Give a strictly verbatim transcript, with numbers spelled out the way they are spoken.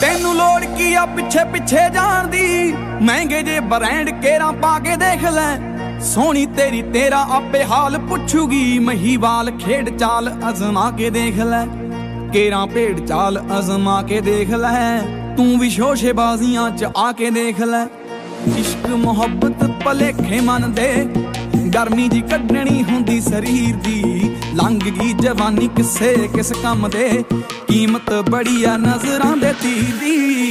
ਤੈਨੂੰ ਲੋੜ ਕੀ ਆ ਪਿੱਛੇ ਪਿੱਛੇ ਜਾਣ ਦੀ, ਮਹਿੰਗੇ ਜੇ ਬ੍ਰਾਂਡ ਕੇਰਾਂ ਪਾ ਕੇ ਦੇਖ ਲੈ। ਸੋਹਣੀ ਤੇਰੀ ਤੇਰਾ ਆਪੇ ਹਾਲ ਪੁੱਛੂਗੀ, ਮਹੀਵਾਲ ਖੇਡ ਚਾਲ ਅਜ਼ਮਾ ਕੇ ਦੇਖ ਲੈ। ਕੇਰਾਂ ਭੇਡ ਚਾਲ ਅਜ਼ਮਾ ਕੇ ਦੇਖ ਲੈ, ਤੂੰ ਵੀ ਸ਼ੋਸ਼ੇਬਾਜ਼ੀਆਂ ਚ ਆ ਕੇ ਦੇਖ ਲੈ। ਇਸ਼ਕ ਮੁਹੱਬਤ ਭਲੇਖੇ ਮਨ ਦੇ, ਗਰਮੀ ਜੀ ਕੱਢਣੀ ਹੁੰਦੀ ਸਰੀਰ ਦੀ। ਲੰਘ ਗਈ ਜਵਾਨੀ ਕਿਸੇ ਕਿਸ ਕੰਮ ਦੇ, ਕੀਮਤ ਬੜੀ ਆ ਨਜ਼ਰਾਂ ਦੇ ਤੀਰ ਦੀ।